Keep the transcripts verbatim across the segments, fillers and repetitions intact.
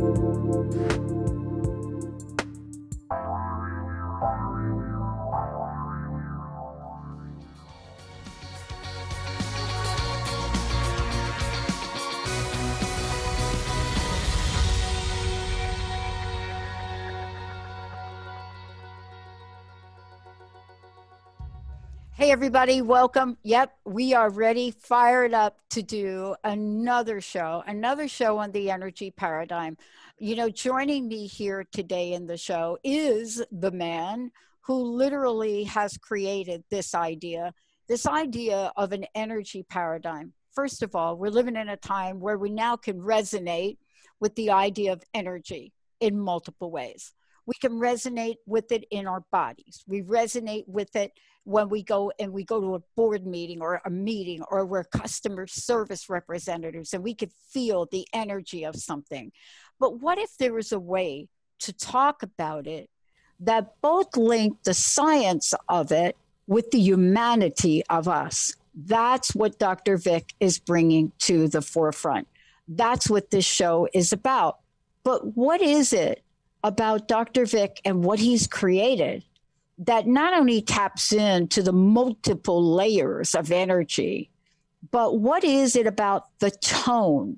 Hey, everybody, welcome. Yep, we are ready, fired up to do another show, another show on the energy paradigm. You know, joining me here today in the show is the man who literally has created this idea, this idea of an energy paradigm. First of all, we're living in a time where we now can resonate with the idea of energy in multiple ways. We can resonate with it in our bodies. We resonate with it when we go and we go to a board meeting or a meeting, or we're customer service representatives and we could feel the energy of something. But what if there was a way to talk about it that both linked the science of it with the humanity of us? That's what Doctor Vic is bringing to the forefront. That's what this show is about. But what is it about Doctor Vic and what he's created that not only taps into the multiple layers of energy, but what is it about the tone?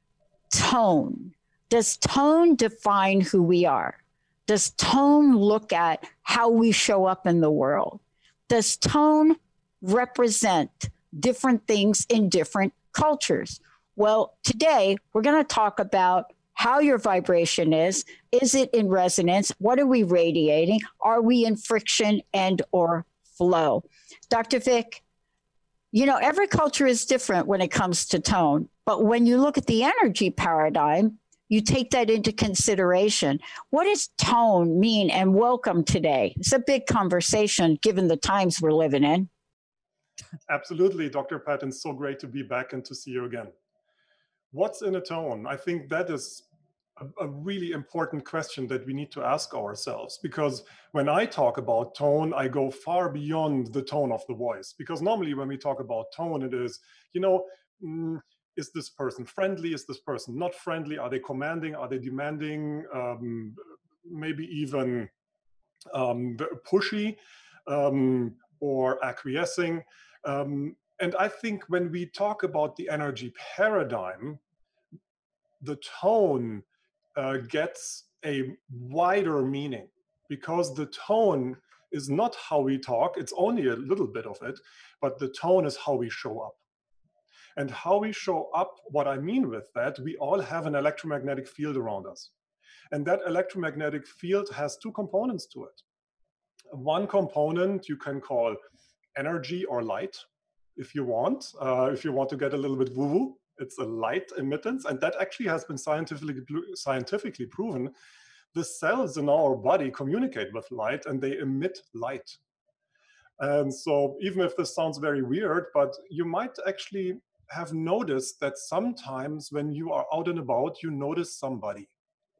Tone. Does tone define who we are? Does tone look at how we show up in the world? Does tone represent different things in different cultures? Well, today we're going to talk about how your vibration is. Is it in resonance? What are we radiating? Are we in friction and or flow? Doctor Vic, you know, every culture is different when it comes to tone, but when you look at the energy paradigm, you take that into consideration. What does tone mean? And welcome today. It's a big conversation given the times we're living in. Absolutely, Doctor Patton. So great to be back and to see you again. What's in a tone? I think that is a, a really important question that we need to ask ourselves, because when I talk about tone, I go far beyond the tone of the voice. Because normally when we talk about tone, it is, you know, mm, is this person friendly? Is this person not friendly? Are they commanding? Are they demanding? Um, maybe even um, pushy um, or acquiescing? Um, and I think when we talk about the energy paradigm, the tone uh, gets a wider meaning, because the tone is not how we talk. It's only a little bit of it, but the tone is how we show up. And how we show up, what I mean with that, we all have an electromagnetic field around us. And that electromagnetic field has two components to it. One component you can call energy or light, if you want, uh, if you want to get a little bit woo-woo. It's a light emittance, and that actually has been scientifically scientifically proven. The cells in our body communicate with light, and they emit light. And so even if this sounds very weird, but you might actually have noticed that sometimes when you are out and about, you notice somebody.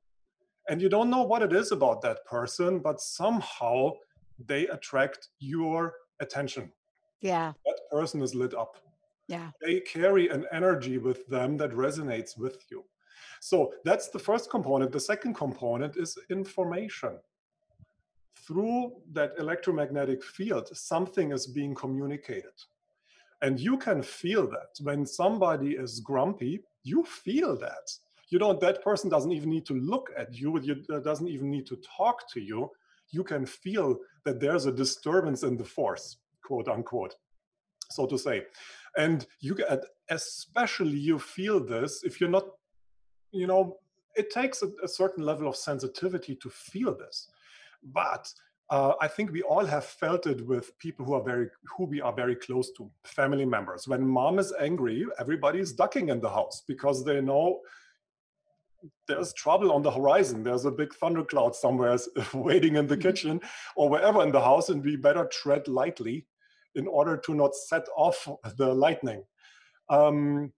And you don't know what it is about that person, but somehow they attract your attention. Yeah. That person is lit up. Yeah. They carry an energy with them that resonates with you. So that's the first component. The second component is information. Through that electromagnetic field, something is being communicated. And you can feel that. When somebody is grumpy, you feel that. You don't, that person doesn't even need to look at you, you doesn't even need to talk to you. You can feel that there's a disturbance in the force, quote unquote, so to say. And you get, especially you feel this if you're not, you know, it takes a, a certain level of sensitivity to feel this. But uh, I think we all have felt it with people who are very, who we are very close to, family members. When mom is angry, everybody's ducking in the house because they know there's trouble on the horizon. There's a big thundercloud somewhere waiting in the kitchen or wherever in the house, and we better tread lightly in order to not set off the lightning. Um,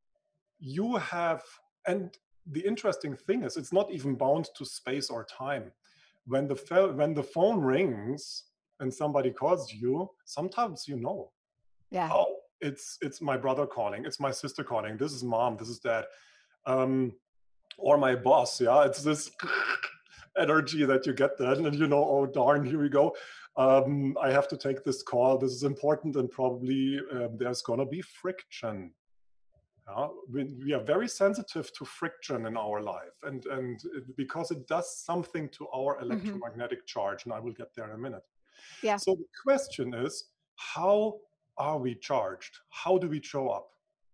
you have, and the interesting thing is, it's not even bound to space or time. When the when the phone rings and somebody calls you, sometimes you know. Yeah. Oh, it's it's my brother calling. It's my sister calling. This is mom. This is dad. Um, or my boss. Yeah, it's this energy that you get then, and you know, oh darn, here we go. Um, I have to take this call. This is important, and probably uh, there's gonna be friction. Yeah, we, we are very sensitive to friction in our life, and and it, because it does something to our Mm-hmm. electromagnetic charge, and I will get there in a minute. Yeah. So the question is, how are we charged? How do we show up?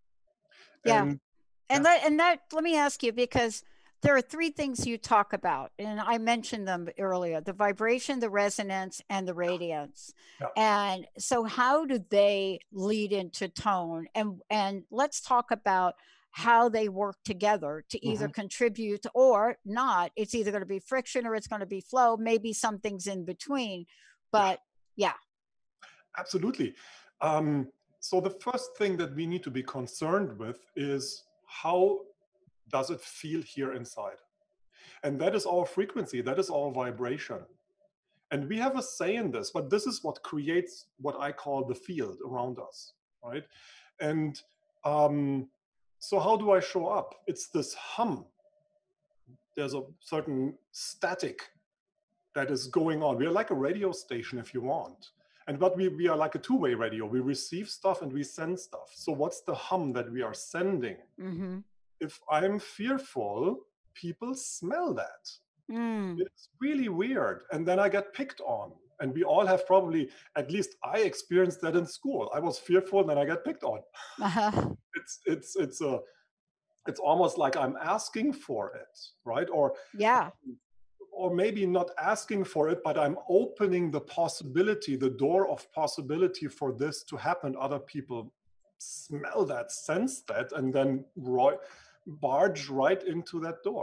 Yeah. And And yeah, that, and that, let me ask you, because there are three things you talk about, and I mentioned them earlier: the vibration, the resonance, and the radiance. yeah, And so, how do they lead into tone? And, and let's talk about how they work together to either mhm, contribute or not. It's either going to be friction or it's going to be flow, maybe some things in between. yeah, But yeah. absolutely. Um, so the first thing that we need to be concerned with is how does it feel here inside? And that is our frequency, that is our vibration. And we have a say in this, but this is what creates what I call the field around us, right? And um, so, how do I show up? It's this hum. There's a certain static that is going on. We are like a radio station, if you want. And but we, we are like a two-way radio. We receive stuff and we send stuff. So what's the hum that we are sending? Mm-hmm. If I'm fearful, people smell that. Mm. It's really weird. And then I get picked on. And we all have probably, at least I experienced that in school. I was fearful and then I get picked on. Uh-huh. It's it's it's a it's almost like I'm asking for it, right? Or Yeah. or maybe not asking for it, but I'm opening the possibility, the door of possibility for this to happen. Other people smell that, sense that, and then right, barge right into that door.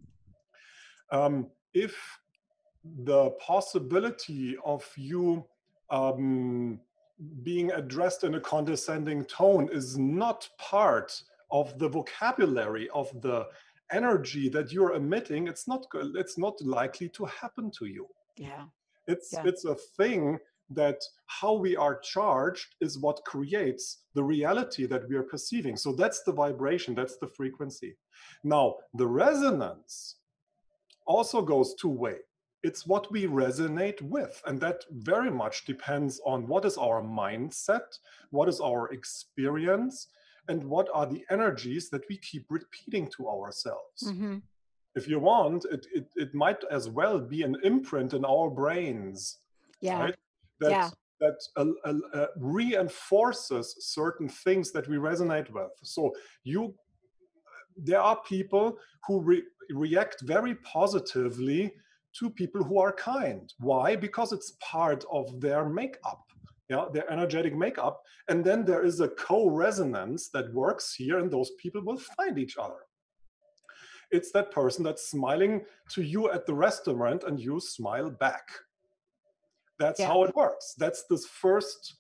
Um, if the possibility of you um, being addressed in a condescending tone is not part of the vocabulary of the energy that you're emitting, it's not it's not likely to happen to you. Yeah. It's Yeah. it's a thing that how we are charged is what creates the reality that we are perceiving. So that's the vibration, that's the frequency. Now, the resonance also goes two way. It's what we resonate with. And that very much depends on what is our mindset, what is our experience, and what are the energies that we keep repeating to ourselves. Mm-hmm. If you want, it, it, it might as well be an imprint in our brains, Yeah. right? That, Yeah. that uh, uh, uh, reinforces certain things that we resonate with. So you there are people who re- react very positively to people who are kind. Why? Because it's part of their makeup, yeah, their energetic makeup. And then there is a co-resonance that works here, and those people will find each other. It's that person that's smiling to you at the restaurant and you smile back. That's Yeah. how it works. That's this first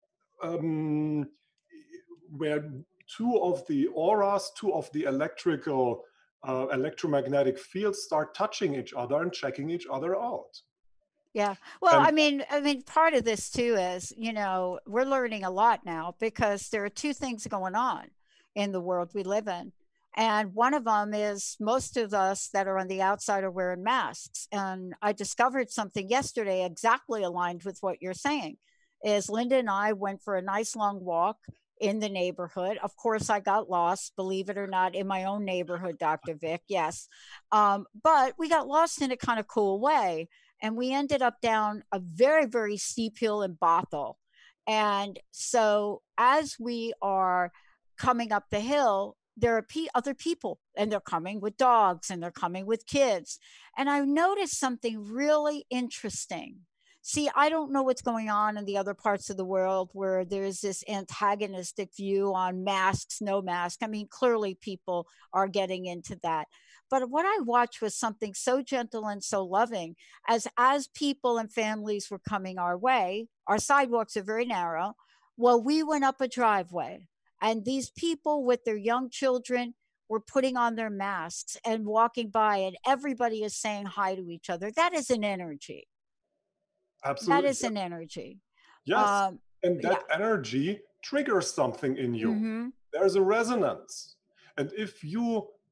um, where two of the auras, two of the electrical, uh, electromagnetic fields start touching each other and checking each other out. Yeah. Well, And I mean, I mean, part of this too is, you know, we're learning a lot now because there are two things going on in the world we live in. And one of them is most of us that are on the outside are wearing masks. And I discovered something yesterday exactly aligned with what you're saying. Is Linda and I went for a nice long walk in the neighborhood. Of course, I got lost, believe it or not, in my own neighborhood, Doctor Vic. Yes. Um, but we got lost in a kind of cool way, and we ended up down a very, very steep hill in Bothell. And so as we are coming up the hill, there are pe- other people, and they're coming with dogs and they're coming with kids. And I noticed something really interesting. See, I don't know what's going on in the other parts of the world where there's this antagonistic view on masks, no mask. I mean, clearly people are getting into that. But what I watched was something so gentle and so loving. As as people and families were coming our way, our sidewalks are very narrow. Well, we went up a driveway, and these people with their young children were putting on their masks and walking by, and everybody is saying hi to each other. That is an energy. That absolutely, is an energy. yes. Um, And yeah. that energy triggers something in you. Mm-hmm. There's a resonance. And if you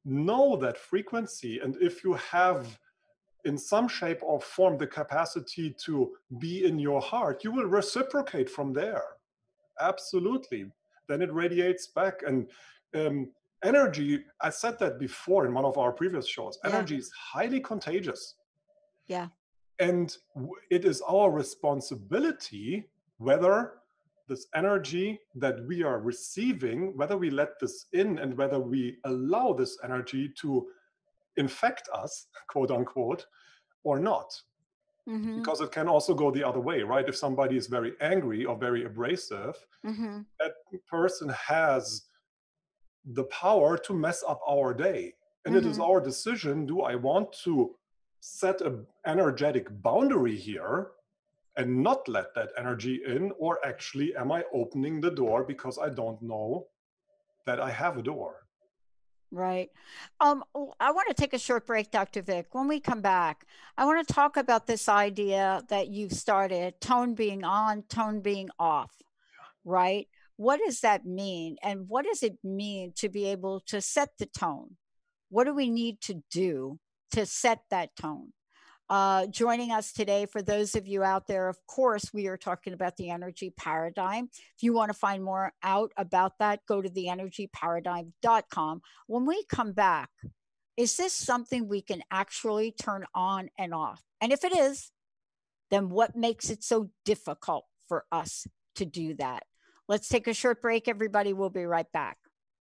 know that frequency, and if you have in some shape or form the capacity to be in your heart, you will reciprocate from there. Absolutely. Then it radiates back. And um, energy, I said that before in one of our previous shows, Yeah. energy is highly contagious. Yeah. And it is our responsibility whether this energy that we are receiving, whether we let this in and whether we allow this energy to infect us, quote unquote, or not. Mm-hmm. Because it can also go the other way, right? If somebody is very angry or very abrasive, Mm-hmm. that person has the power to mess up our day. And Mm-hmm. it is our decision, do I want to set an energetic boundary here and not let that energy in, or actually am I opening the door because I don't know that I have a door? Right. Um, w- I want to take a short break, Doctor Vic. When we come back, I want to talk about this idea that you've started, tone being on, tone being off, right? What does that mean? And what does it mean to be able to set the tone? What do we need to do to set that tone? Uh, joining us today, for those of you out there, of course, we are talking about the energy paradigm. If you want to find more out about that, go to the energy paradigm dot com. When we come back, is this something we can actually turn on and off? And if it is, then what makes it so difficult for us to do that? Let's take a short break, everybody. We'll be right back.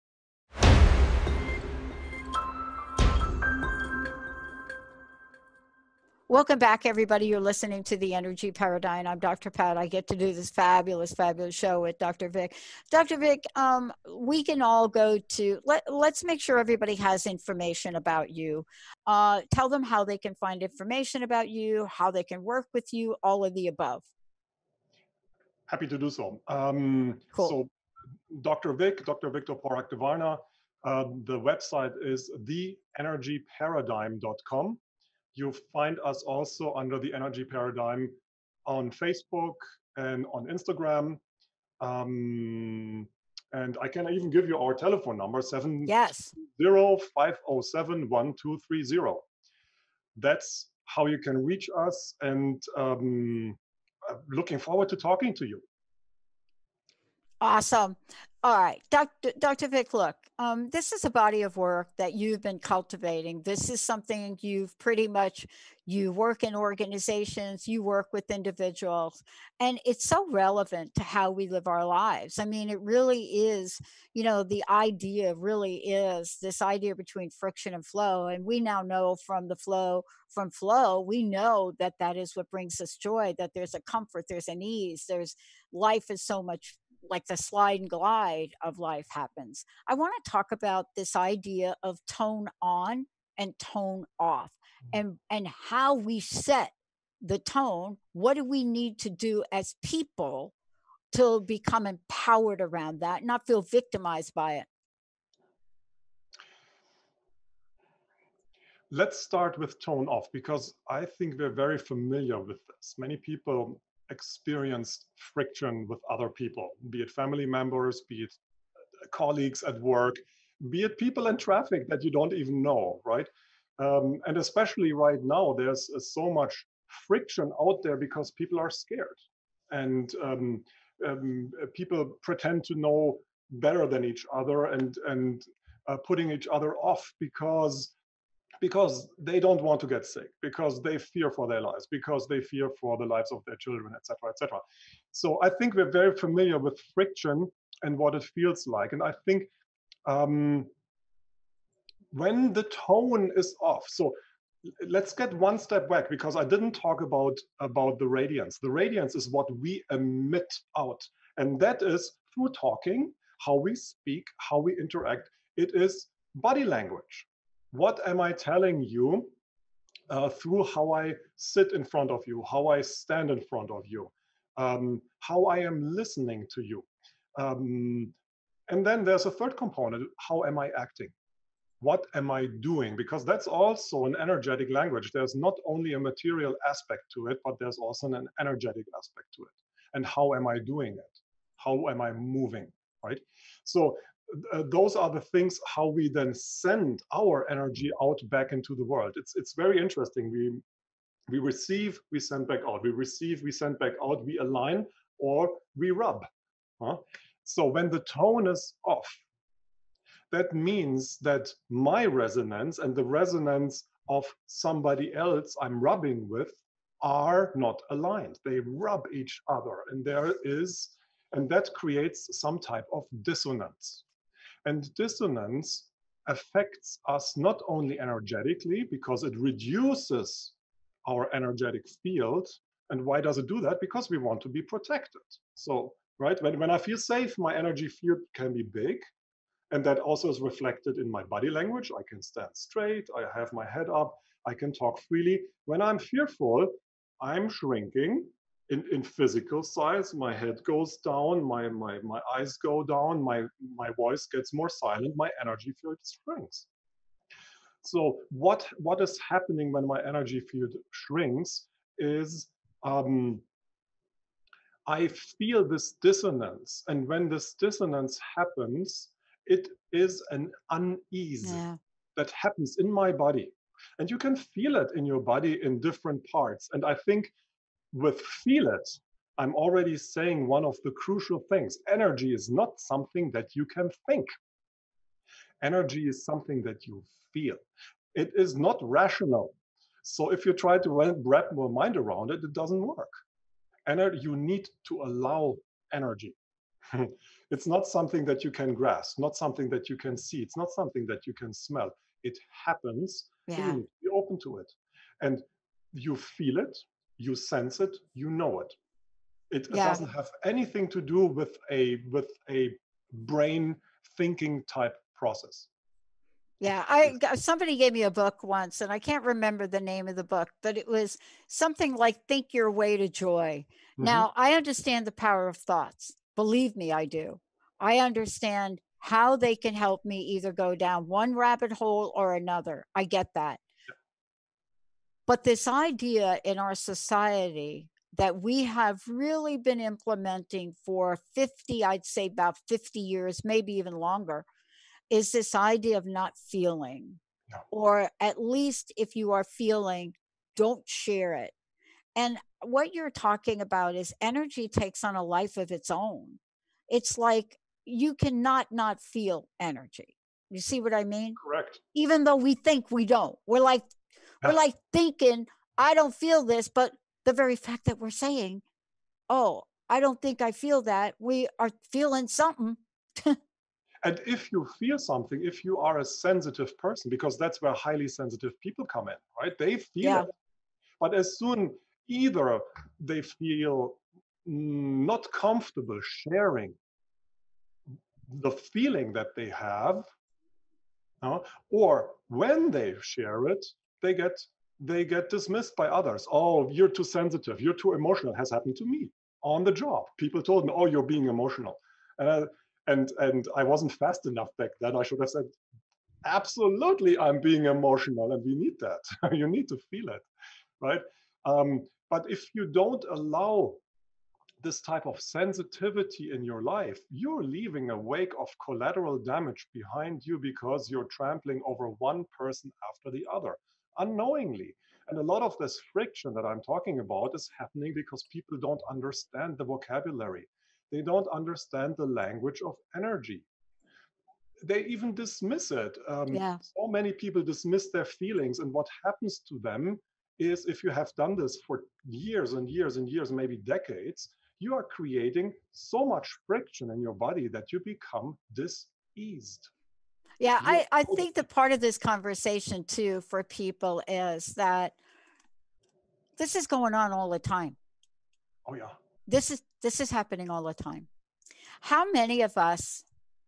Welcome back, everybody. You're listening to the Energy Paradigm. I'm Doctor Pat. I get to do this fabulous, fabulous show with Doctor Vic. Doctor Vic, um, we can all go to, let, let's make sure everybody has information about you. Uh, tell them how they can find information about you, how they can work with you, all of the above. Happy to do so. Um, Cool. So Doctor Vic, Doctor Victor Porak-Devarna, uh, the website is the energy paradigm dot com. You find us also under the Energy Paradigm on Facebook and on Instagram. Um, and I can even give you our telephone number, seven Yes. zero five zero seven one two three zero. That's how you can reach us, and um, uh, looking forward to talking to you. Awesome. All right, Doctor Doctor Vic, look, um, this is a body of work that you've been cultivating. This is something you've pretty much, you work in organizations, you work with individuals, and it's so relevant to how we live our lives. I mean, it really is, you know, the idea really is this idea between friction and flow. And we now know from the flow, from flow, we know that that is what brings us joy, that there's a comfort, there's an ease, there's life is so much like the slide and glide of life happens. I want to talk about this idea of tone on and tone off, and and how we set the tone. What do we need to do as people to become empowered around that, not feel victimized by it? Let's start with tone off, because I think we're very familiar with this. Many people experience friction with other people, be it family members, be it colleagues at work, be it people in traffic that you don't even know, right? Um, and especially right now, there's uh, so much friction out there because people are scared. And um, um, people pretend to know better than each other, and, and uh, putting each other off because because they don't want to get sick, because they fear for their lives, because they fear for the lives of their children, et cetera, et cetera. So I think we're very familiar with friction and what it feels like. And I think um, when the tone is off, so let's get one step back, because I didn't talk about, about the radiance. The radiance is what we emit out. And that is through talking, how we speak, how we interact. It is body language. What am I telling you uh, through how I sit in front of you, how I stand in front of you, um, how I am listening to you? Um, and then there's a third component: how am I acting? What am I doing? Because that's also an energetic language. There's not only a material aspect to it, but there's also an energetic aspect to it. And how am I doing it? How am I moving, right? So uh, those are the things how we then send our energy out back into the world. It's it's very interesting. We we receive, we send back out. We receive, we send back out. We align or we rub. Huh? So when the tone is off, that means that my resonance and the resonance of somebody else I'm rubbing with are not aligned. They rub each other, and there is, and that creates some type of dissonance. And dissonance affects us not only energetically, because it reduces our energetic field. And why does it do that? Because we want to be protected. So, right, when, when I feel safe, my energy field can be big. And that also is reflected in my body language. I can stand straight, I have my head up, I can talk freely. When I'm fearful, I'm shrinking in, in physical size. My head goes down, my, my, my eyes go down, my, my voice gets more silent, my energy field shrinks. So what, what is happening when my energy field shrinks is um, I feel this dissonance. And when this dissonance happens, it is an unease yeah. that happens in my body. And you can feel it in your body in different parts. And I think with feel it, I'm already saying one of the crucial things. Energy is not something that you can think. Energy is something that you feel. It is not rational. So if you try to wrap your mind around it, it doesn't work. Energy, you need to allow energy. It's not something that you can grasp, not something that you can see. It's not something that you can smell. It happens. Yeah. So you need to be open to it. And you feel it, you sense it, you know it. It, yeah. it doesn't have anything to do with a with a brain thinking type process. Yeah, I somebody gave me a book once, and I can't remember the name of the book, but it was something like Think Your Way to Joy. Mm-hmm. Now, I understand the power of thoughts. Believe me, I do. I understand how they can help me either go down one rabbit hole or another. I get that. Yeah. But this idea in our society that we have really been implementing for fifty, I'd say about fifty years, maybe even longer, is this idea of not feeling, no. or at least if you are feeling, don't share it. And what you're talking about is energy takes on a life of its own. It's like you cannot not feel energy. You see what I mean? Correct. Even though we think we don't. We're like, yeah. we're like thinking, I don't feel this, but the very fact that we're saying, oh, I don't think I feel that, we are feeling something. And if you feel something, if you are a sensitive person, because that's where highly sensitive people come in, right? They feel yeah. it. But as soon either they feel not comfortable sharing the feeling that they have, uh, or when they share it, they get they get dismissed by others. Oh, you're too sensitive, you're too emotional. It has happened to me on the job. People told me, oh, you're being emotional. And I, And, and I wasn't fast enough back then. I should have said, absolutely, I'm being emotional, and we need that. You need to feel it, right? Um, but if you don't allow this type of sensitivity in your life, you're leaving a wake of collateral damage behind you because you're trampling over one person after the other, unknowingly. And a lot of this friction that I'm talking about is happening because people don't understand the vocabulary. They don't understand the language of energy. They even dismiss it. Um, yeah. So many people dismiss their feelings. And what happens to them is, if you have done this for years and years and years, maybe decades, you are creating so much friction in your body that you become diseased. Yeah, I, I think the part of this conversation too for people is that this is going on all the time. Oh, yeah. This is this is happening all the time. How many of us,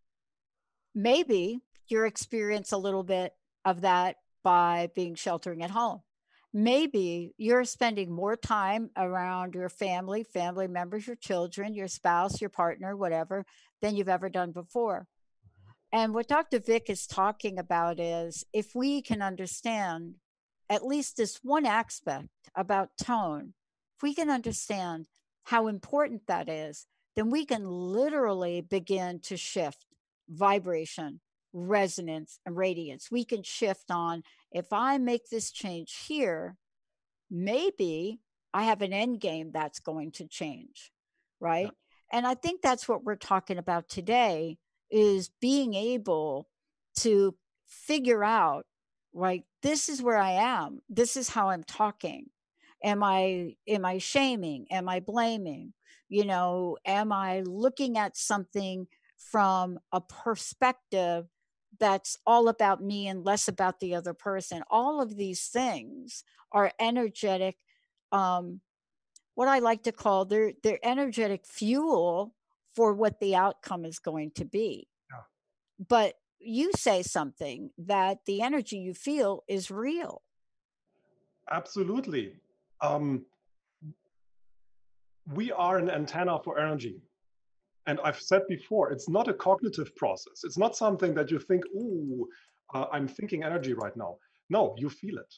maybe you experience a little bit of that by being sheltering at home. Maybe you're spending more time around your family, family members, your children, your spouse, your partner, whatever, than you've ever done before. And what Doctor Vic is talking about is, if we can understand at least this one aspect about tone, if we can understand how important that is, then we can literally begin to shift vibration, resonance, and radiance. We can shift on, if I make this change here, maybe I have an end game that's going to change, right? Yeah. And I think that's what we're talking about today, is being able to figure out, right, this is where I am. This is how I'm talking. Am I am I shaming? Am I blaming? You know, am I looking at something from a perspective that's all about me and less about the other person? All of these things are energetic, um, what I like to call their their energetic fuel for what the outcome is going to be. Yeah. But you say something that the energy you feel is real. Absolutely. Um, we are an antenna for energy. And I've said before, it's not a cognitive process. It's not something that you think, ooh, uh, I'm thinking energy right now. No, you feel it.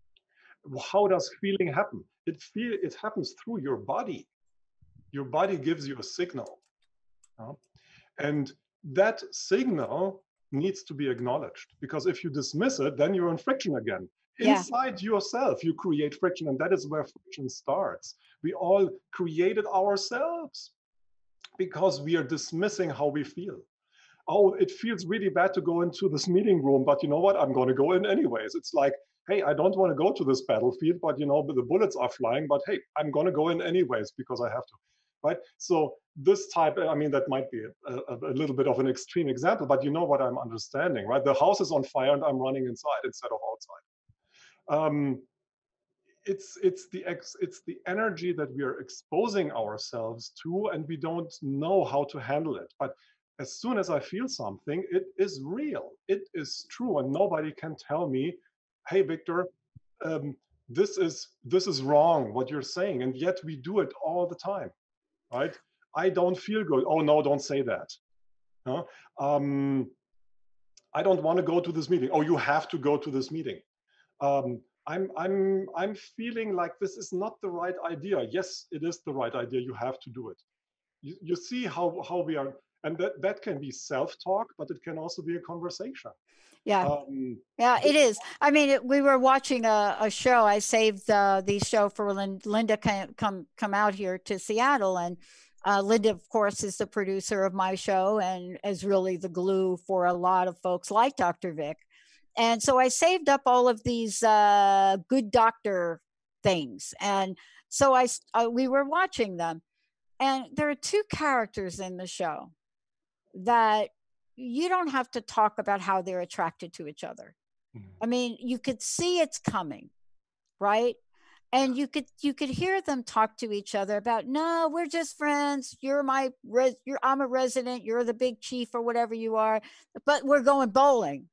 How does feeling happen? It feel it happens through your body. Your body gives you a signal. Uh, and that signal needs to be acknowledged, because if you dismiss it, then you're in friction again. Yeah. Inside yourself, you create friction, and that is where friction starts. We all created ourselves because we are dismissing how we feel. Oh, it feels really bad to go into this meeting room, but you know what? I'm going to go in anyways. It's like, hey, I don't want to go to this battlefield, but you know, the bullets are flying, but hey, I'm going to go in anyways because I have to, right? So this type, I mean, that might be a, a, a little bit of an extreme example, but you know what I'm understanding, right? The house is on fire and I'm running inside instead of outside. Um, it's it's the ex, it's the energy that we are exposing ourselves to, and we don't know how to handle it. But as soon as I feel something, it is real, it is true, and nobody can tell me, hey, Victor, um, this is this is wrong what you're saying. And yet we do it all the time, right? I don't feel good. Oh no, don't say that. Huh? Um, I don't want to go to this meeting. Oh, you have to go to this meeting. Um, I'm, I'm, I'm feeling like this is not the right idea. Yes, it is the right idea. You have to do it. You, you see how, how we are, and that, that can be self-talk, but it can also be a conversation. Yeah. Um, yeah, it is. I mean, it, we were watching a, a show. I saved uh, the show for Lin, Linda come, come, come out here to Seattle. And uh, Linda, of course, is the producer of my show and is really the glue for a lot of folks like Doctor Vic. And so I saved up all of these uh, good doctor things. And so I, uh, we were watching them. And there are two characters in the show that you don't have to talk about how they're attracted to each other. Mm-hmm. I mean, you could see it's coming, right? And you could you could hear them talk to each other about, no, we're just friends. You're my res, you're I'm a resident. You're the big chief or whatever you are, but we're going bowling.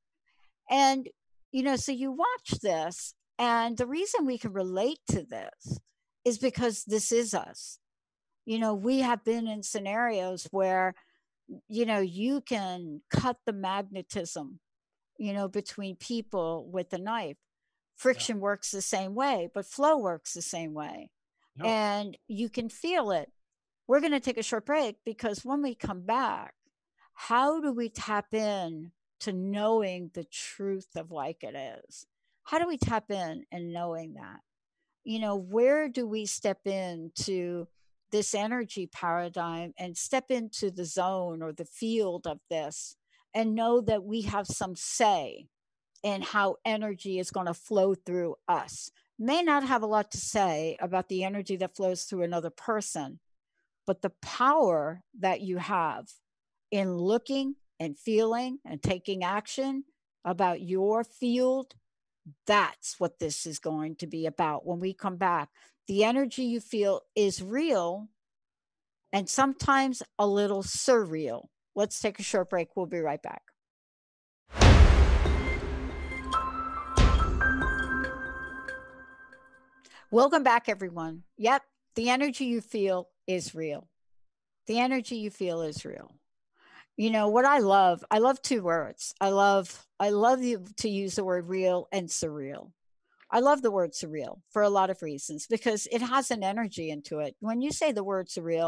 And, you know, so you watch this, and the reason we can relate to this is because this is us. You know, we have been in scenarios where, you know, you can cut the magnetism, you know, between people with a knife. Friction yeah. works the same way, but flow works the same way. Yeah. And you can feel it. We're going to take a short break, because when we come back, how do we tap in to knowing the truth of like it is? How do we tap in and knowing that? You know, where do we step into this energy paradigm and step into the zone or the field of this and know that we have some say in how energy is going to flow through us? May not have a lot to say about the energy that flows through another person, but the power that you have in looking and feeling and taking action about your field, that's what this is going to be about when we come back. The energy you feel is real, and sometimes a little surreal. Let's take a short break. We'll be right back. Welcome back, everyone. Yep, the energy you feel is real. The energy you feel is real. You know what I love? I love two words. I love I love you to use the word real and surreal. I love the word surreal for a lot of reasons, because it has an energy into it. When you say the word surreal,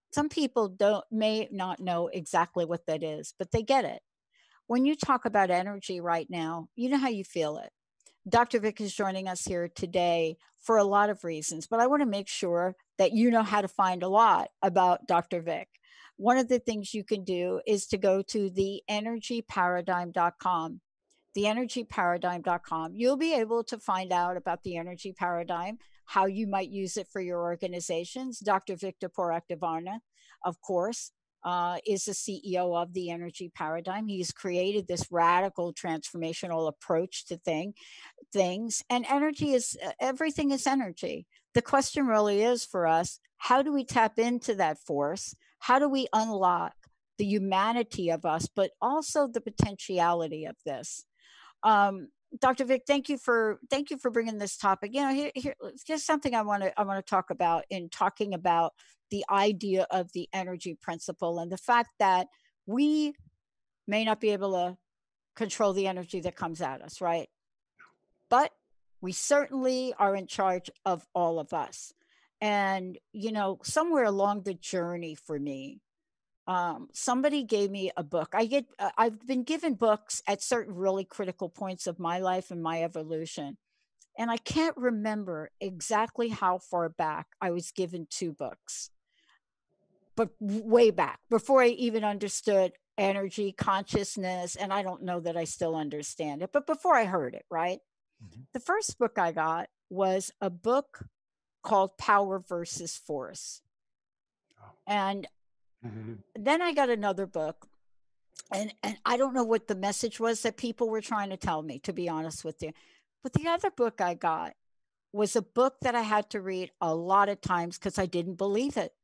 Some people don't may not know exactly what that is, but they get it. When you talk about energy right now, you know how you feel it. Doctor Vic is joining us here today for a lot of reasons, but I want to make sure that you know how to find a lot about Doctor Vic. One of the things you can do is to go to the energy paradigm dot com. the energy paradigm dot com. You'll be able to find out about the energy paradigm, how you might use it for your organizations. Doctor Victor Porakdavarna, of course, uh, is the C E O of the Energy Paradigm. He's created this radical transformational approach to thing, things, and energy is everything is energy. The question really is for us, how do we tap into that force? How do we unlock the humanity of us, but also the potentiality of this? Um, Doctor Vic, thank you for thank you for bringing this topic. You know, here, here just something I want to I want to talk about in talking about the idea of the energy principle and the fact that we may not be able to control the energy that comes at us, right? But we certainly are in charge of all of us. And you know, somewhere along the journey for me, um, somebody gave me a book. I get, uh, I've been given books at certain really critical points of my life and my evolution. And I can't remember exactly how far back I was given two books, but way back before I even understood energy, consciousness. And I don't know that I still understand it, but before I heard it, right? Mm-hmm. The first book I got was a book called Power versus Force. Oh. And mm-hmm. Then I got another book, and and I don't know what the message was that people were trying to tell me, to be honest with you. But the other book I got was a book that I had to read a lot of times because I didn't believe it.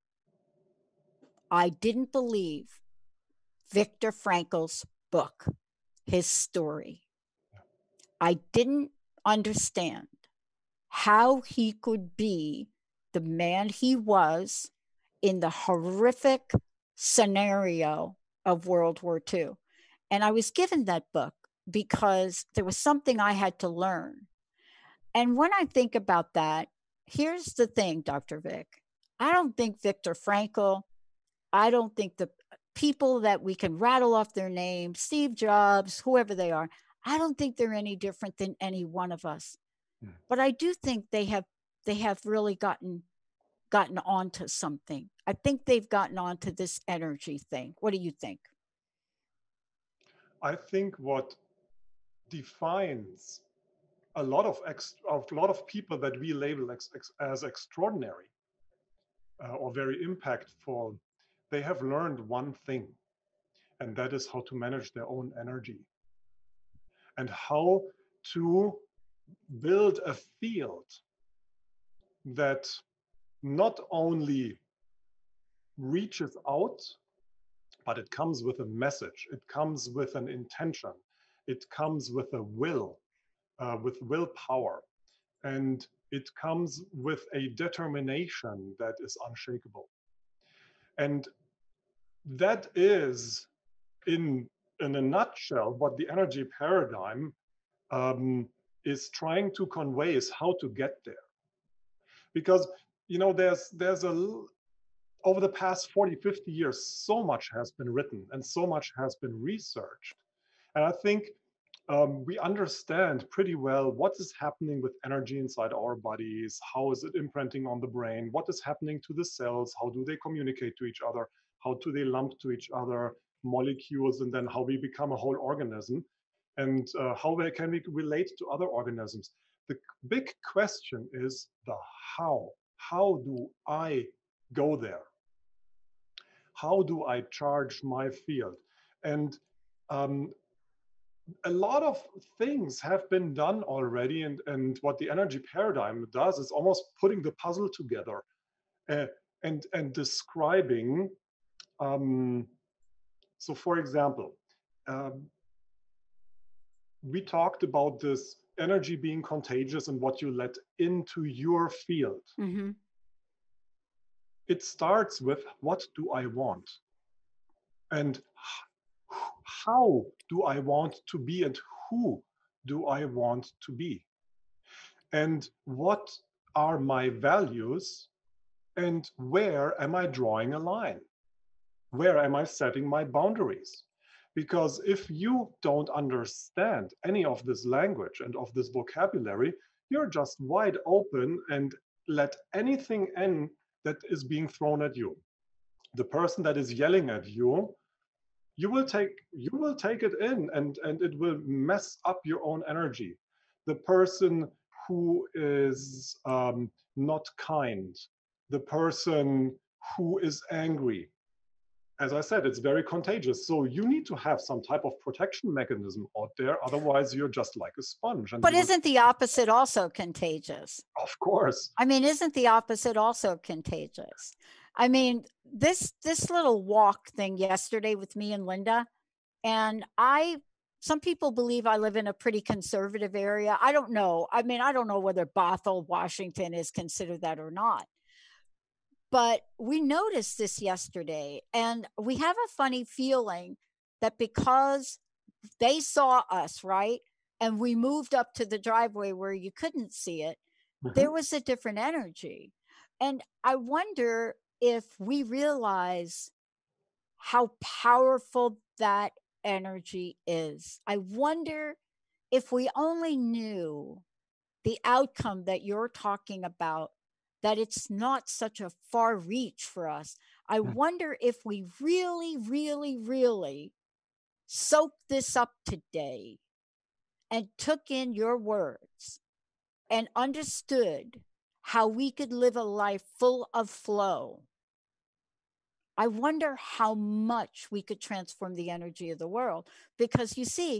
I didn't believe Viktor Frankl's book, his story. I didn't understand how he could be the man he was in the horrific scenario of World War Two. And I was given that book because there was something I had to learn. And when I think about that, here's the thing, Doctor Vic. I don't think Viktor Frankl, I don't think the people that we can rattle off their names, Steve Jobs, whoever they are, I don't think they're any different than any one of us. Hmm. But I do think they have they have really gotten gotten onto something. I think they've gotten onto this energy thing. What do you think? I think what defines a lot of ex, of a lot of people that we label ex, ex, as extraordinary uh, or very impactful, they have learned one thing, and that is how to manage their own energy and how to build a field that not only reaches out, but it comes with a message. It comes with an intention. It comes with a will, uh, with willpower. And it comes with a determination that is unshakable. And that is, in, in a nutshell, what the energy paradigm um, is trying to convey, is how to get there. Because, you know, there's, there's a, over the past forty, fifty years, so much has been written and so much has been researched. And I think um, we understand pretty well what is happening with energy inside our bodies, how is it imprinting on the brain, what is happening to the cells, how do they communicate to each other, how do they lump to each other molecules, and then how we become a whole organism, and uh, how we, can we relate to other organisms. The big question is the how. How do I go there? How do I charge my field? And um, a lot of things have been done already. And, and what the energy paradigm does is almost putting the puzzle together uh, and, and describing. Um, so for example, um, we talked about this energy being contagious and what you let into your field. Mm-hmm. It starts with, what do I want? And how do I want to be, and who do I want to be? And what are my values? And where am I drawing a line? Where am I setting my boundaries? Because if you don't understand any of this language and of this vocabulary, you're just wide open and let anything in that is being thrown at you. The person that is yelling at you, you will take you will take it in, and and it will mess up your own energy. The person who is um, not kind, the person who is angry, as I said, it's very contagious. So you need to have some type of protection mechanism out there. Otherwise, you're just like a sponge. And But you will, isn't the opposite also contagious? of course. I mean, isn't the opposite also contagious? I mean, this this little walk thing yesterday with me and Linda, and I some people believe I live in a pretty conservative area. I don't know. I mean, I don't know whether Bothell, Washington is considered that or not. But we noticed this yesterday, and we have a funny feeling that because they saw us, right? And we moved up to the driveway where you couldn't see it, Mhm. there was a different energy. And I wonder if we realize how powerful that energy is. I wonder if we only knew the outcome that you're talking about, that it's not such a far reach for us. I Mm. wonder if we really, really, really soaked this up today and took in your words and understood how we could live a life full of flow. I wonder how much we could transform the energy of the world. Because you see,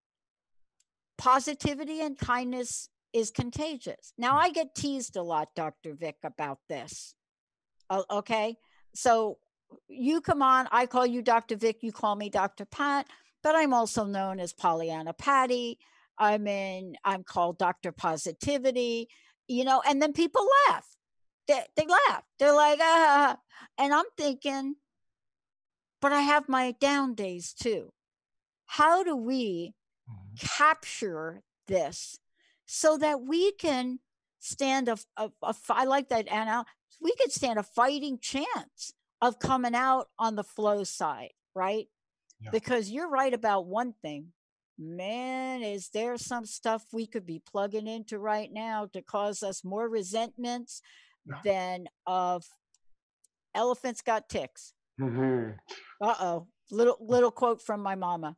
positivity and kindness is contagious. Now, I get teased a lot, Doctor Vic, about this. Oh, okay. So you come on, I call you Doctor Vic, you call me Doctor Pat, but I'm also known as Pollyanna Patty. I'm in, I'm called Doctor Positivity, you know, and then people laugh. They, they laugh. They're like, ah, and I'm thinking, but I have my down days too. How do we capture this so that we can stand a, a, a I like that, Anna. We could stand a fighting chance of coming out on the flow side, right? Yeah. Because you're right about one thing. Man, is there some stuff we could be plugging into right now to cause us more resentments Yeah. than of elephants got ticks. Mhm. Uh-oh. Little little quote from my mama.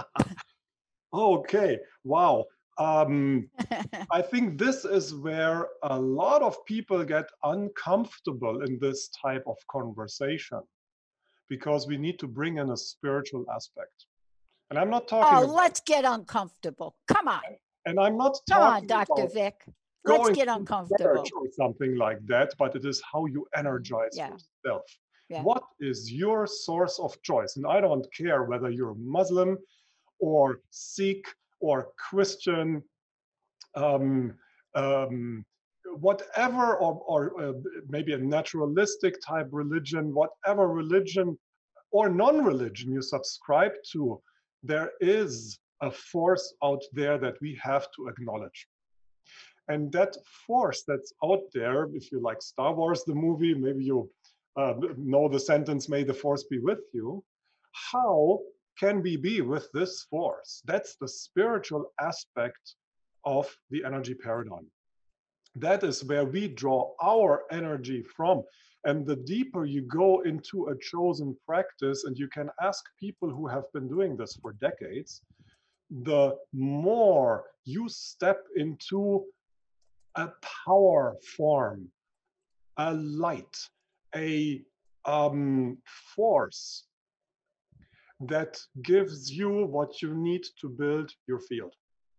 Okay. Wow. Um, I think this is where a lot of people get uncomfortable in this type of conversation, because we need to bring in a spiritual aspect. And I'm not talking Oh, about, let's get uncomfortable. Come on. and I'm not Come on, talking Doctor about Vic. Let's going get to uncomfortable. church or something like that, but it is how you energize Yeah. yourself. Yeah. What is your source of choice? And I don't care whether you're Muslim or Sikh or Christian, um, um, whatever, or, or uh, maybe a naturalistic type religion, whatever religion or non-religion you subscribe to, there is a force out there that we have to acknowledge. And that force that's out there, if you like Star Wars, the movie, maybe you uh, know the sentence, may the force be with you. How can we be with this force? That's the spiritual aspect of the energy paradigm. That is where we draw our energy from. And the deeper you go into a chosen practice, and you can ask people who have been doing this for decades, the more you step into a power form, a light, a um, force that gives you what you need to build your field.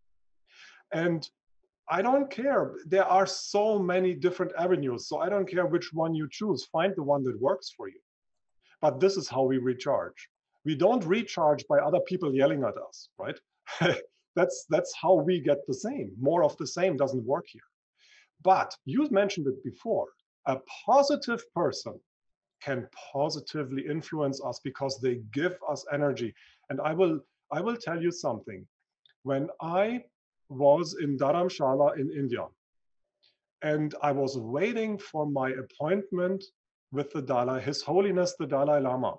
And I don't care. There are so many different avenues. So I don't care which one you choose. Find the one that works for you. But this is how we recharge. We don't recharge by other people yelling at us, right? that's that's how we get the same. More of the same doesn't work here. But you mentioned it before. A positive person can positively influence us because they give us energy. And I will I will tell you something. When I was in Dharamshala in India, And I was waiting for my appointment with the Dalai, His Holiness the Dalai Lama.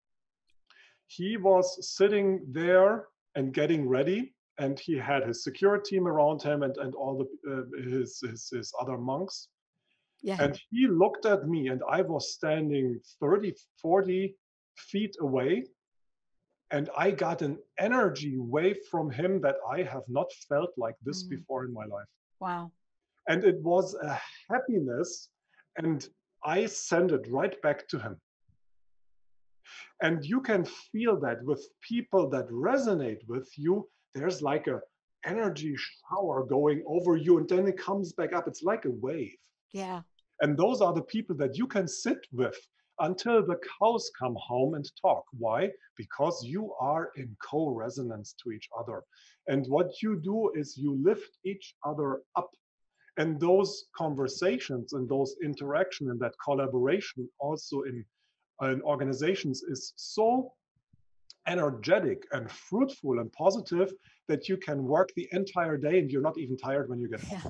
He was sitting there and getting ready, and he had his security team around him and, and all the uh, his, his his other monks. Yeah. And he looked at me, and I was standing thirty, forty feet away. And I got an energy wave from him that I have not felt like this Mm. before in my life. Wow. And it was a happiness. And I sent it right back to him. And you can feel that with people that resonate with you, there's like a energy shower going over you, and then it comes back up. It's like a wave. Yeah. And those are the people that you can sit with until the cows come home and talk. Why? Because you are in co-resonance to each other. And what you do is you lift each other up. And those conversations and those interaction and that collaboration also in, in organizations is so energetic and fruitful and positive that you can work the entire day and you're not even tired when you get home. Yeah.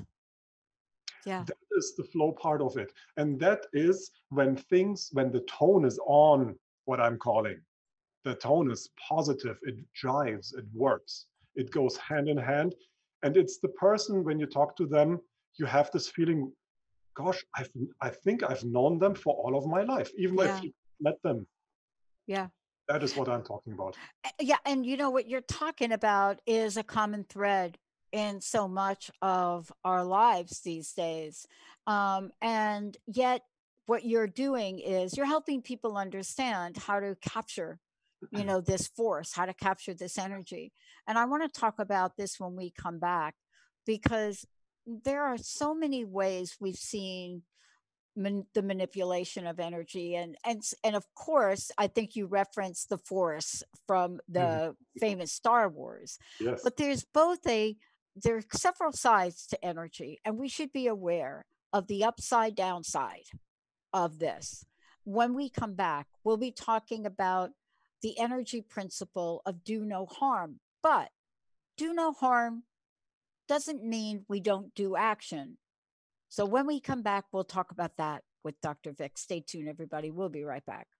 Yeah. That is the flow part of it. And that is when things, when the tone is on, what I'm calling. The tone is positive, it jives, it works, it goes hand in hand. And it's the person, when you talk to them, you have this feeling, gosh, I've, I think I've known them for all of my life, even Yeah. if you met them. Yeah. That is what I'm talking about. Yeah. And you know, what you're talking about is a common thread in so much of our lives these days. Um, and yet, what you're doing is you're helping people understand how to capture, you know, this force, how to capture this energy. And I want to talk about this when we come back, because there are so many ways we've seen man, the manipulation of energy, and and and of course I think you referenced the force from Mhm. the famous Star Wars. Yes. But there's both a there are several sides to energy, and we should be aware of the upside down side of this. When we come back, we'll be talking about the energy principle of do no harm. But do no harm doesn't mean we don't do action. So when we come back, we'll talk about that with Doctor Vic. Stay tuned, everybody. We'll be right back.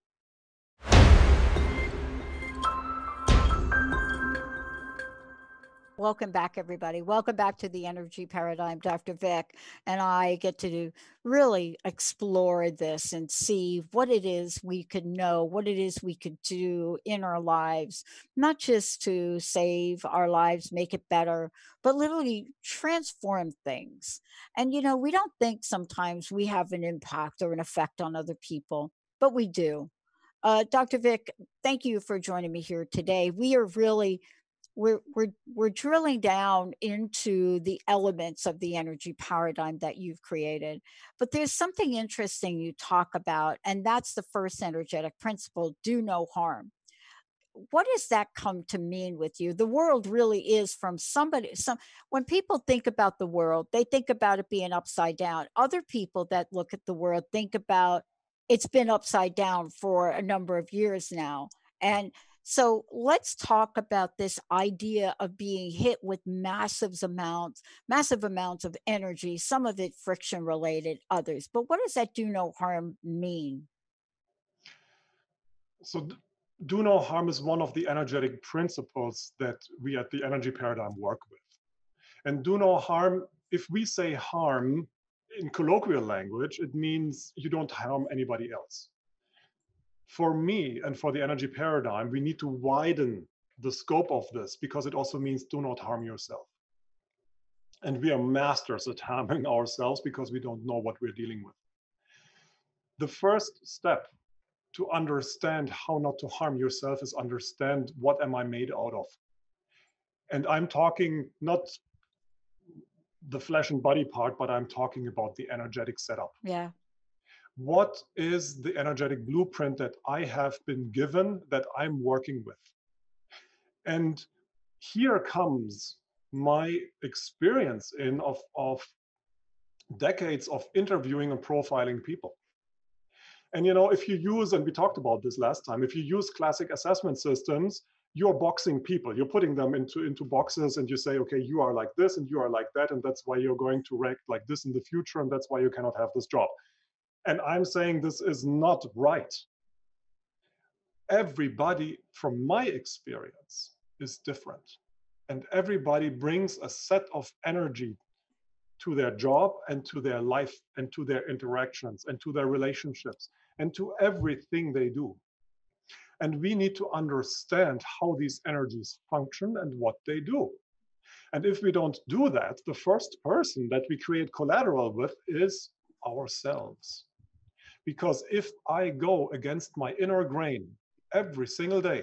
Welcome back, everybody. Welcome back to the Energy Paradigm. Doctor Vic and I get to really explore this and see what it is we could know, what it is we could do in our lives, not just to save our lives, make it better, but literally transform things. And, you know, we don't think sometimes we have an impact or an effect on other people, but we do. Uh, Doctor Vic, thank you for joining me here today. We are really we're we're we're drilling down into the elements of the energy paradigm that you've created. But there's something interesting you talk about, and that's the first energetic principle: do no harm. What does that come to mean with you? The world really is from somebody. Some When people think about the world, they think about it being upside down. Other people that look at the world think about it's been upside down for a number of years now. And so let's talk about this idea of being hit with massive amounts, massive amounts of energy, some of it friction related, others. But what does that do no harm mean? So do no harm is one of the energetic principles that we at the energy paradigm work with. And do no harm, if we say harm in colloquial language, it means you don't harm anybody else. For me and for the energy paradigm, we need to widen the scope of this because it also means do not harm yourself. And we are masters at harming ourselves because we don't know what we're dealing with. The first step to understand how not to harm yourself is understand what am I made out of. And I'm talking not the flesh and body part, but I'm talking about the energetic setup. Yeah. What is the energetic blueprint that I have been given that I'm working with? And here comes my experience in of, of decades of interviewing and profiling people. And you know, if you use, and we talked about this last time, if you use classic assessment systems, you're boxing people, you're putting them into, into boxes, and you say, okay, you are like this and you are like that, and that's why you're going to react like this in the future, and that's why you cannot have this job. And I'm saying this is not right. Everybody, from my experience, is different. And everybody brings a set of energy to their job and to their life and to their interactions and to their relationships and to everything they do. And we need to understand how these energies function and what they do. And if we don't do that, the first person that we create collateral with is ourselves. Because if I go against my inner grain every single day,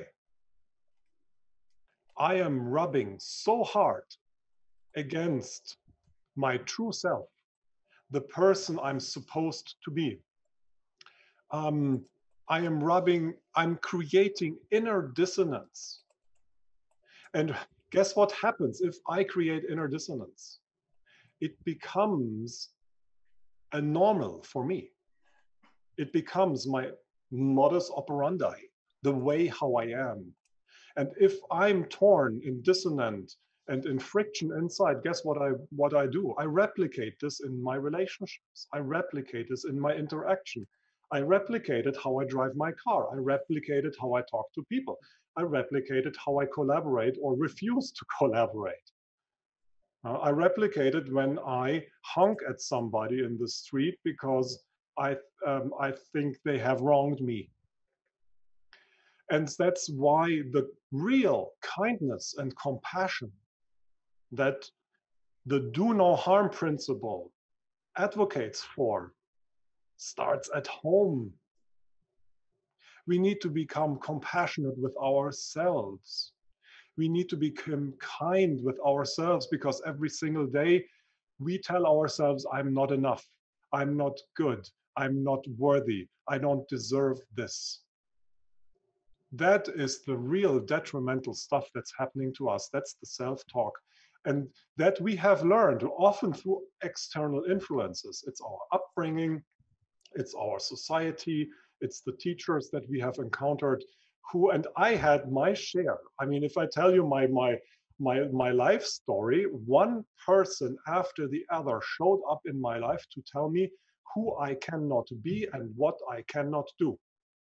I am rubbing so hard against my true self, the person I'm supposed to be. Um, I am rubbing, I'm creating inner dissonance. And guess what happens if I create inner dissonance? It becomes a normal for me. It becomes my modus operandi, the way how I am. And if I'm torn in dissonant and in friction inside, guess what I what I do? I replicate this in my relationships. I replicate this in my interaction. I replicate it how I drive my car. I replicate it how I talk to people. I replicate it how I collaborate or refuse to collaborate. Uh, I replicate it when I honk at somebody in the street because I, um, I think they have wronged me. And that's why the real kindness and compassion that the do no harm principle advocates for starts at home. We need to become compassionate with ourselves. We need to become kind with ourselves, because every single day we tell ourselves, I'm not enough, I'm not good, I'm not worthy, I don't deserve this. That is the real detrimental stuff that's happening to us. That's the self-talk. And that we have learned often through external influences. It's our upbringing, it's our society, it's the teachers that we have encountered who, and I had my share. I mean, if I tell you my, my, my, my life story, one person after the other showed up in my life to tell me who I cannot be and what I cannot do.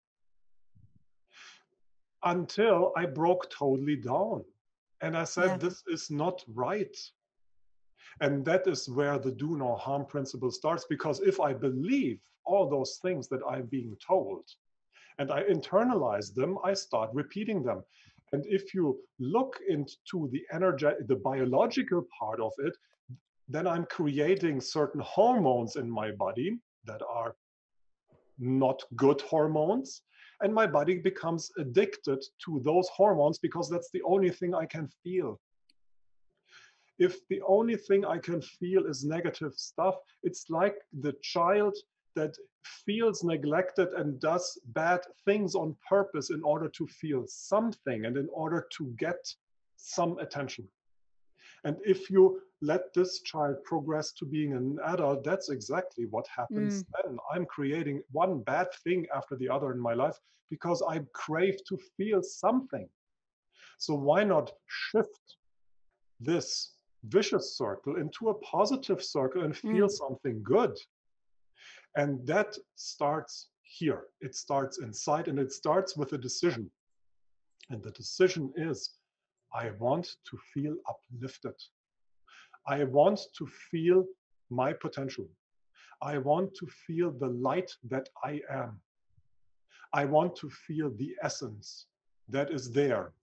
Until I broke totally down. And I said, yeah. This is not right. And that is where the do no harm principle starts, because if I believe all those things that I'm being told and I internalize them, I start repeating them. And if you look into the energy, the biological part of it, then I'm creating certain hormones in my body that are not good hormones. And my body becomes addicted to those hormones because that's the only thing I can feel. If the only thing I can feel is negative stuff, it's like the child that feels neglected and does bad things on purpose in order to feel something and in order to get some attention. And if you let this child progress to being an adult, that's exactly what happens mm. then. I'm creating one bad thing after the other in my life because I crave to feel something. So why not shift this vicious circle into a positive circle and feel mm. something good? And that starts here. It starts inside, and it starts with a decision. And the decision is, I want to feel uplifted. I want to feel my potential. I want to feel the light that I am. I want to feel the essence that is there.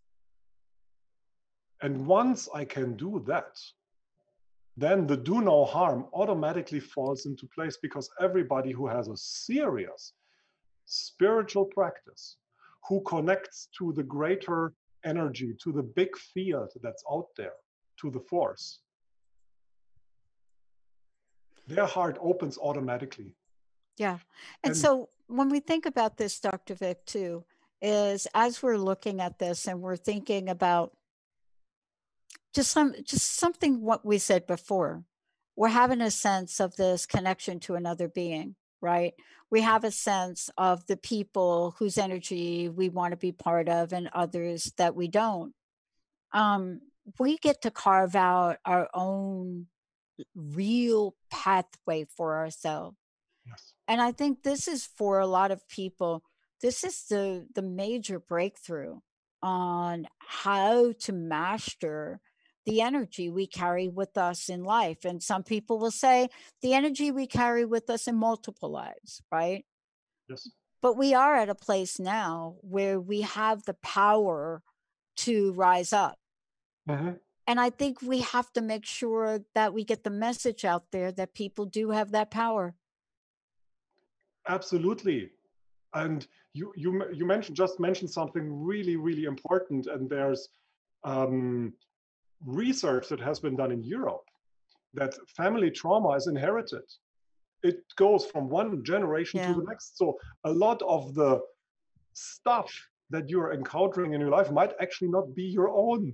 And once I can do that, then the do no harm automatically falls into place, because everybody who has a serious spiritual practice, who connects to the greater energy, to the big field that's out there, to the force, their heart opens automatically. Yeah. And, and so when we think about this, Doctor Vic, too, is as we're looking at this and we're thinking about just some, just something what we said before, we're having a sense of this connection to another being, right? We have a sense of the people whose energy we want to be part of and others that we don't. Um, we get to carve out our own real pathway for ourselves. Yes. And I think this is for a lot of people, this is the the major breakthrough on how to master the energy we carry with us in life. And some people will say the energy we carry with us in multiple lives, right? Yes. But we are at a place now where we have the power to rise up. Mhm. And I think we have to make sure that we get the message out there that people do have that power. Absolutely. And you you m- you mentioned just mentioned something really really important. And there's um, research that has been done in Europe that family trauma is inherited. It goes from one generation to Yeah. the next. So a lot of the stuff that you're encountering in your life might actually not be your own.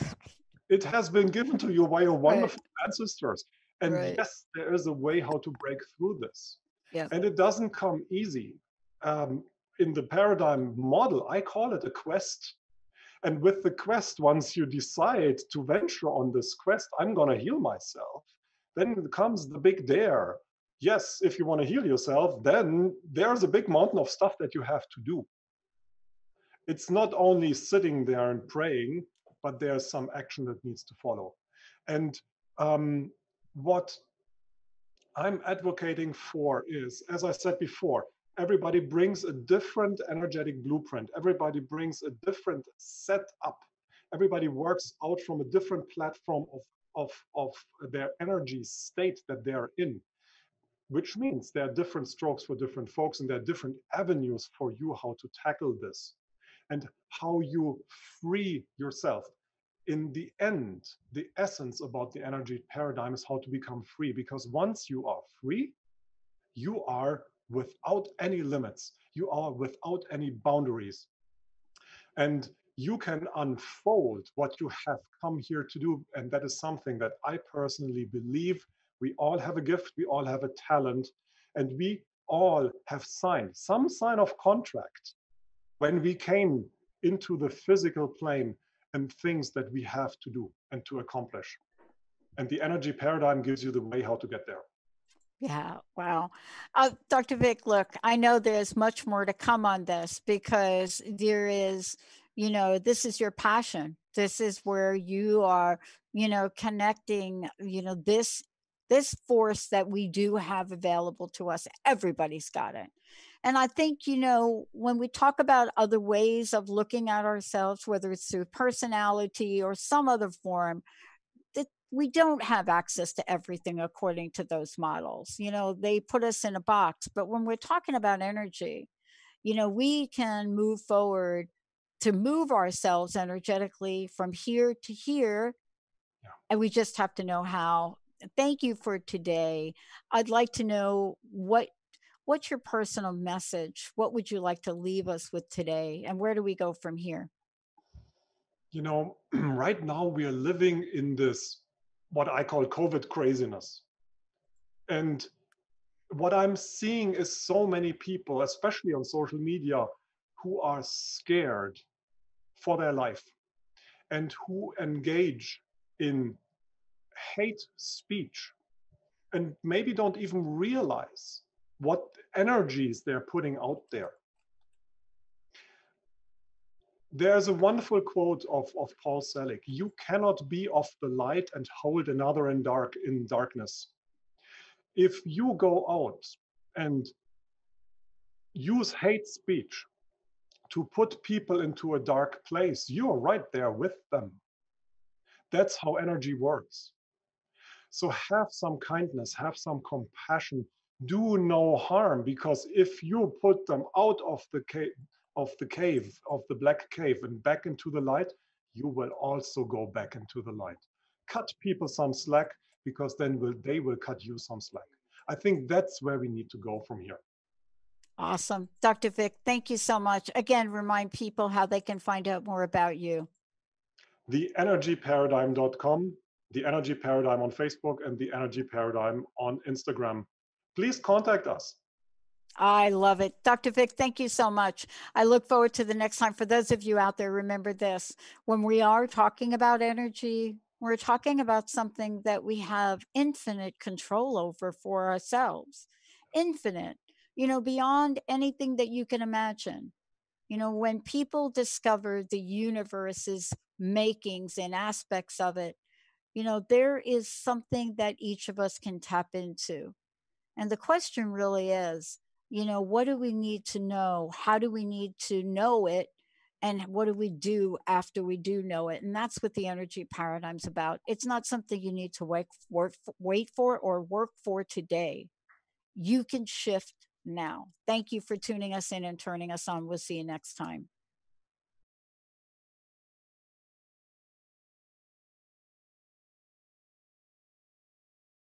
It has been given to you by your Right. wonderful ancestors. And Right. yes, there is a way how to break through this. Yeah. And it doesn't come easy. Um, in the paradigm model, I call it a quest. And with the quest, once you decide to venture on this quest, I'm going to heal myself, then comes the big dare. Yes, if you want to heal yourself, then there's a big mountain of stuff that you have to do. It's not only sitting there and praying, but there's some action that needs to follow. And um, what I'm advocating for is, as I said before, everybody brings a different energetic blueprint. Everybody brings a different setup. Everybody works out from a different platform of, of, of their energy state that they're in, which means there are different strokes for different folks, and there are different avenues for you how to tackle this and how you free yourself. In the end, the essence about the energy paradigm is how to become free, because once you are free, you are without any limits, you are without any boundaries, and you can unfold what you have come here to do. And that is something that I personally believe we all have a gift, we all have a talent, and we all have signed some sign of contract when we came into the physical plane and things that we have to do and to accomplish. And the energy paradigm gives you the way how to get there. Yeah, wow. Uh, Doctor Vic, look, I know there's much more to come on this because there is, you know, this is your passion. This is where you are, you know, connecting, you know, this this force that we do have available to us. Everybody's got it. And I think, you know, when we talk about other ways of looking at ourselves, whether it's through personality or some other form, that we don't have access to everything according to those models. You know, they put us in a box. But when we're talking about energy, you know, we can move forward to move ourselves energetically from here to here. Yeah. And we just have to know how. Thank you for today. I'd like to know what what's your personal message? What would you like to leave us with today? And where do we go from here? You know, right now we are living in this, what I call COVID craziness. And what I'm seeing is so many people, especially on social media, who are scared for their life and who engage in hate speech and maybe don't even realize what energies they're putting out there. There's a wonderful quote of, of Paul Selig: "You cannot be of the light and hold another in dark in darkness." If you go out and use hate speech to put people into a dark place, you're right there with them. That's how energy works. So have some kindness, have some compassion, do no harm, because if you put them out of the cave, of the cave, of the black cave and back into the light, you will also go back into the light. Cut people some slack, because then will, they will cut you some slack. I think that's where we need to go from here. Awesome. Doctor Vic, thank you so much. Again, remind people how they can find out more about you. the energy paradigm dot com, The Energy Paradigm on Facebook, and The Energy Paradigm on Instagram. Please contact us. I love it. Doctor Vic, thank you so much. I look forward to the next time. For those of you out there, remember this: when we are talking about energy, we're talking about something that we have infinite control over for ourselves. Infinite, you know, beyond anything that you can imagine. You know, when people discover the universe's makings and aspects of it, you know, there is something that each of us can tap into. And the question really is, you know, what do we need to know? How do we need to know it? And what do we do after we do know it? And that's what the energy paradigm's about. It's not something you need to wait, work, wait for or work for today. You can shift now. Thank you for tuning us in and turning us on. We'll see you next time.